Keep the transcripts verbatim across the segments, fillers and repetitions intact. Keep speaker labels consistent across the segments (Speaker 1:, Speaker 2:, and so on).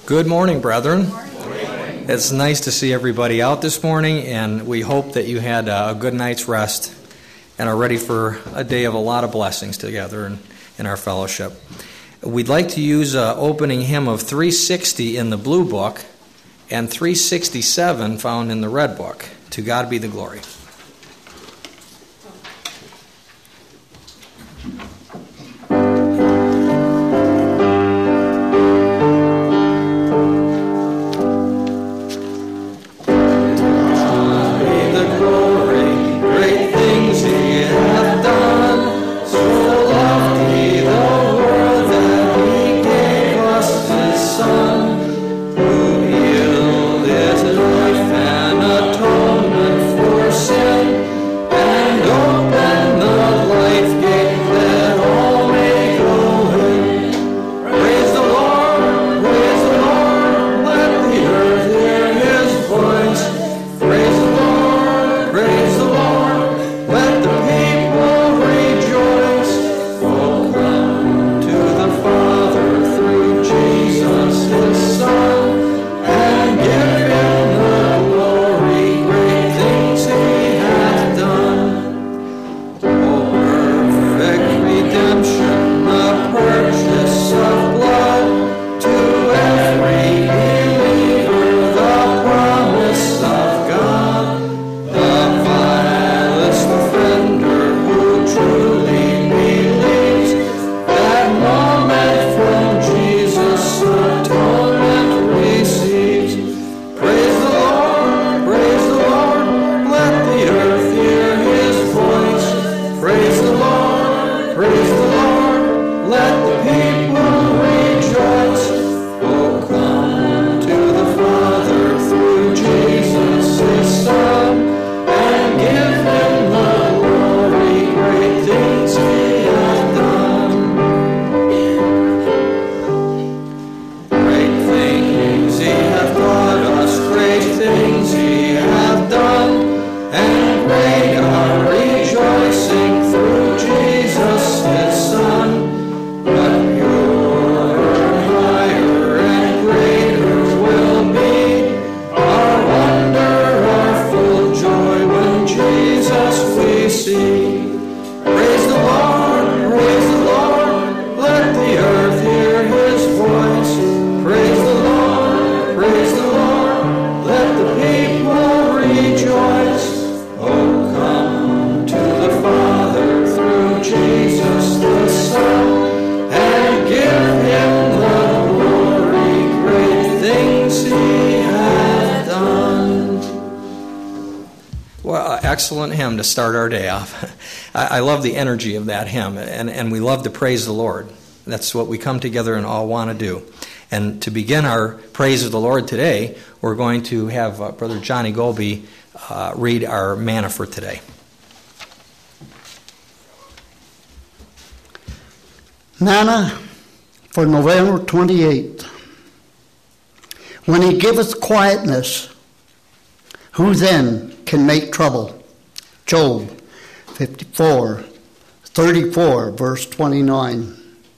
Speaker 1: Good morning, brethren. Good morning. It's nice to see everybody out this morning, and we hope that you had a good night's rest and are ready for a day of a lot of blessings together in, in our fellowship. We'd like to use an opening hymn of three sixty in the blue book and three sixty-seven found in the red book. To God be the glory. Excellent hymn to start our day off. I, I love the energy of that hymn, and, and we love to praise the Lord. That's what we come together and all want to do. And to begin our praise of the Lord today, we're going to have uh, Brother Johnny Golby uh, read our manna for today.
Speaker 2: Manna for November twenty-eighth. When he giveth quietness, who then can make trouble? Job fifty-four, thirty-four, verse twenty-nine.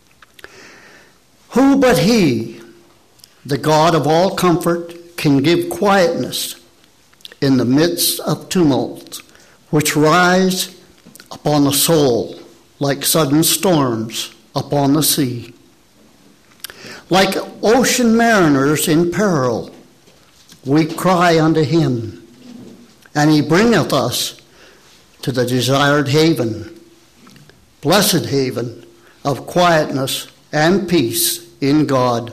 Speaker 2: Who but he, the God of all comfort, can give quietness in the midst of tumults, which rise upon the soul like sudden storms upon the sea? Like ocean mariners in peril, we cry unto him, and he bringeth us to the desired haven, blessed haven of quietness and peace in God.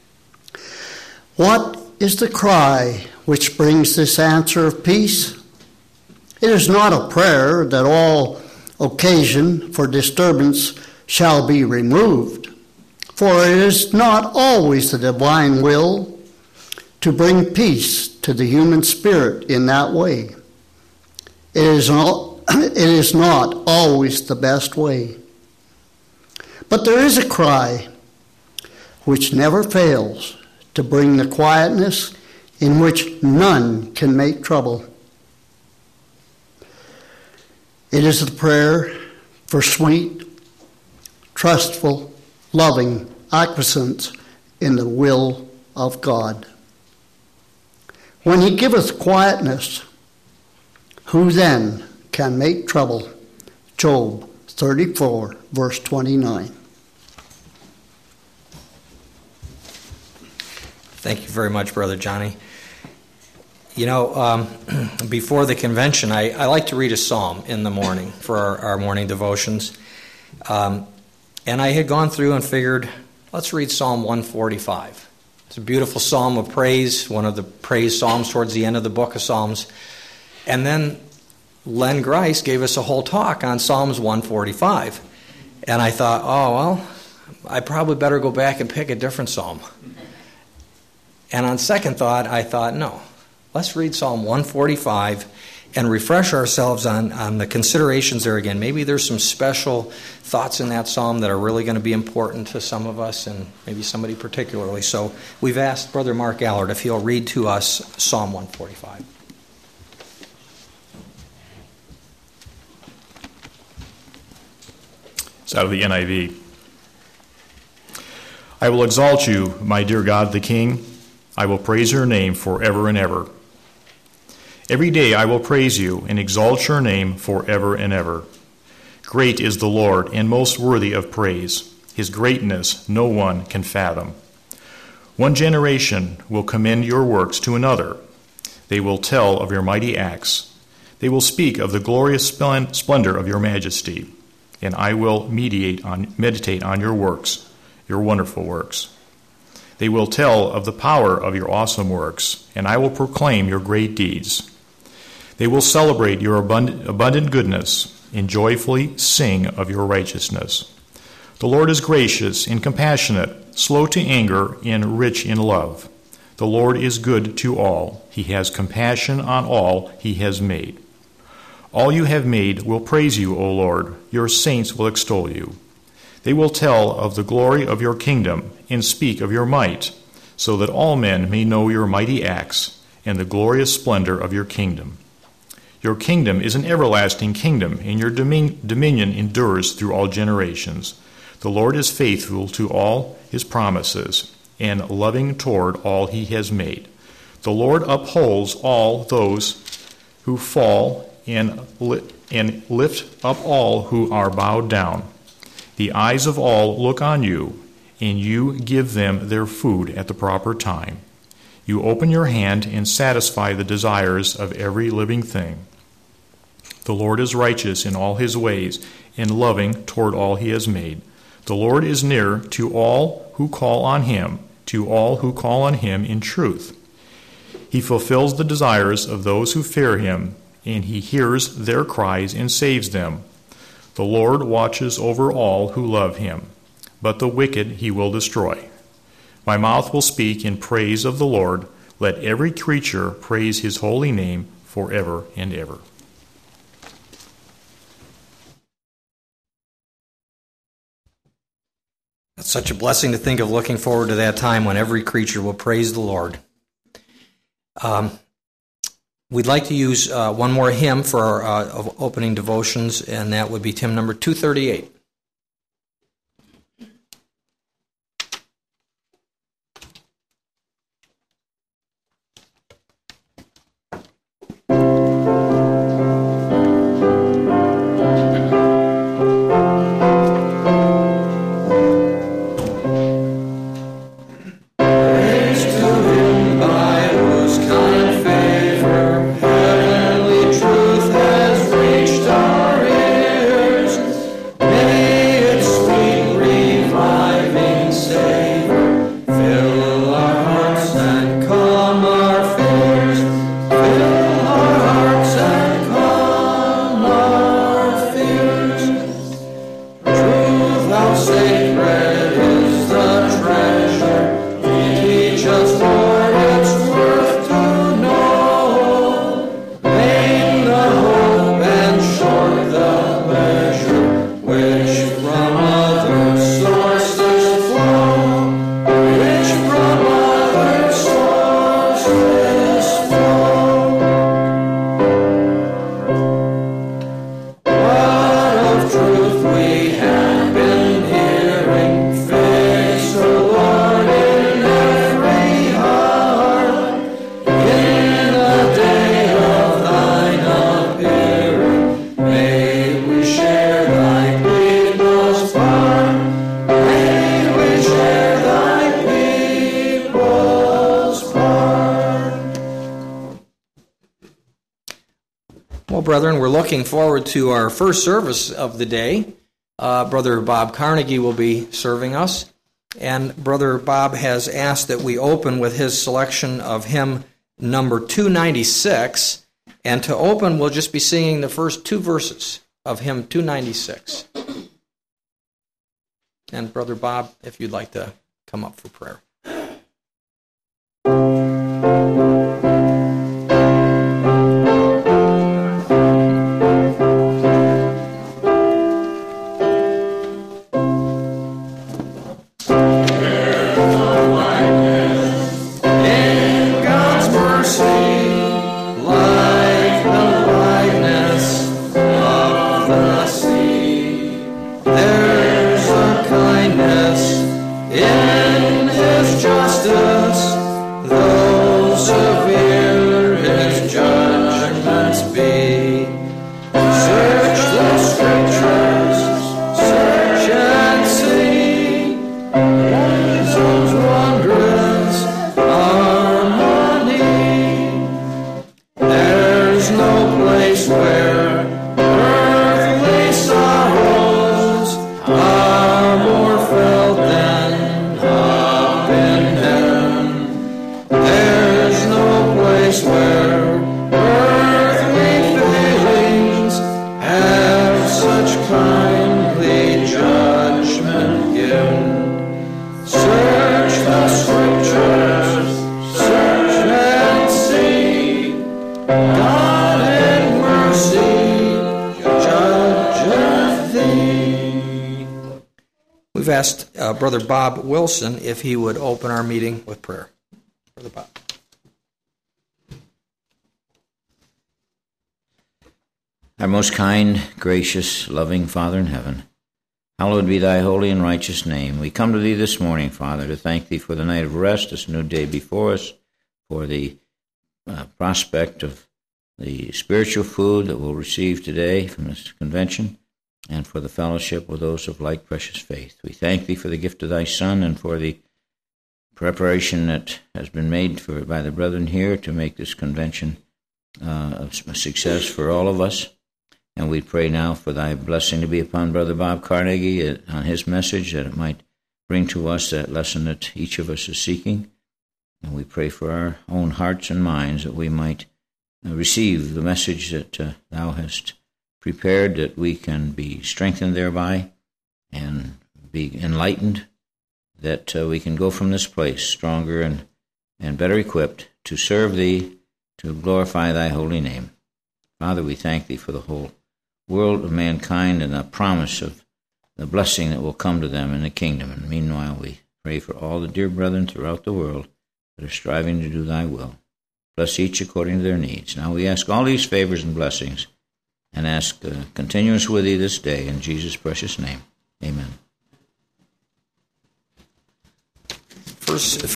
Speaker 2: What is the cry which brings this answer of peace? It is not a prayer that all occasion for disturbance shall be removed, for it is not always the divine will to bring peace to the human spirit in that way. It is not, it is not always the best way. But there is a cry which never fails to bring the quietness in which none can make trouble. It is the prayer for sweet, trustful, loving acquiescence in the will of God. When he giveth quietness, who then can make trouble? Job thirty-four, verse twenty-nine.
Speaker 1: Thank you very much, Brother Johnny. You know, um, before the convention, I, I like to read a psalm in the morning for our, our morning devotions. Um, and I had gone through and figured, let's read Psalm one forty-five. It's a beautiful psalm of praise, one of the praise psalms towards the end of the book of Psalms. And then Len Grice gave us a whole talk on Psalms one forty-five. And I thought, oh, well, I probably better go back and pick a different psalm. And on second thought, I thought, no, let's read Psalm one forty-five and refresh ourselves on, on the considerations there again. Maybe there's some special thoughts in that psalm that are really going to be important to some of us and maybe somebody particularly. So we've asked Brother Mark Allard if he'll read to us Psalm one forty-five.
Speaker 3: It's out of the N I V. I will exalt you, my dear God the King. I will praise your name forever and ever. Every day I will praise you and exalt your name forever and ever. Great is the Lord and most worthy of praise. His greatness no one can fathom. One generation will commend your works to another. They will tell of your mighty acts. They will speak of the glorious splendor of your majesty. And I will meditate on, meditate on your works, your wonderful works. They will tell of the power of your awesome works, and I will proclaim your great deeds. They will celebrate your abundant, abundant goodness and joyfully sing of your righteousness. The Lord is gracious and compassionate, slow to anger, and rich in love. The Lord is good to all. He has compassion on all he has made. All you have made will praise you, O Lord. Your saints will extol you. They will tell of the glory of your kingdom and speak of your might, so that all men may know your mighty acts and the glorious splendor of your kingdom. Your kingdom is an everlasting kingdom, and your domin- dominion endures through all generations. The Lord is faithful to all his promises and loving toward all he has made. The Lord upholds all those who fall and, li- and lift up all who are bowed down. The eyes of all look on you, and you give them their food at the proper time. You open your hand and satisfy the desires of every living thing. The Lord is righteous in all his ways and loving toward all he has made. The Lord is near to all who call on him, to all who call on him in truth. He fulfills the desires of those who fear him, and he hears their cries and saves them. The Lord watches over all who love him, but the wicked he will destroy. My mouth will speak in praise of the Lord. Let every creature praise his holy name forever and ever.
Speaker 1: It's such a blessing to think of looking forward to that time when every creature will praise the Lord. Um, we'd like to use uh, one more hymn for our uh, opening devotions, and that would be hymn number two thirty-eight.
Speaker 4: Heavenly truth has reached our ears.
Speaker 1: Well, brethren, we're looking forward to our first service of the day. Uh, Brother Bob Carnegie will be serving us, and Brother Bob has asked that we open with his selection of hymn number two ninety-six, and to open, we'll just be singing the first two verses of hymn two ninety-six. And Brother Bob, if you'd like to come up for prayer. We've asked uh, Brother Bob Wilson if he would open our meeting with prayer. Brother Bob.
Speaker 4: Our most kind, gracious, loving Father in heaven, hallowed be thy holy and righteous name. We come to thee this morning, Father, to thank thee for the night of rest, this new day before us, for the uh, prospect of the spiritual food that we'll receive today from this convention, and for the fellowship with those of like precious faith. We thank thee for the gift of thy Son and for the preparation that has been made for by the brethren here to make this convention uh, a success for all of us. And we pray now for thy blessing to be upon Brother Bob Carnegie uh, on his message, that it might bring to us that lesson that each of us is seeking. And we pray for our own hearts and minds that we might uh, receive the message that uh, thou hast prepared, that we can be strengthened thereby and be enlightened, that uh, we can go from this place stronger and, and better equipped to serve thee, to glorify thy holy name. Father, we thank thee for the whole world of mankind and the promise of the blessing that will come to them in the kingdom. And meanwhile, we pray for all the dear brethren throughout the world that are striving to do thy will. Bless each according to their needs. Now we ask all these favors and blessings, and ask uh, continuance with thee this day in Jesus' precious name. Amen.
Speaker 1: First,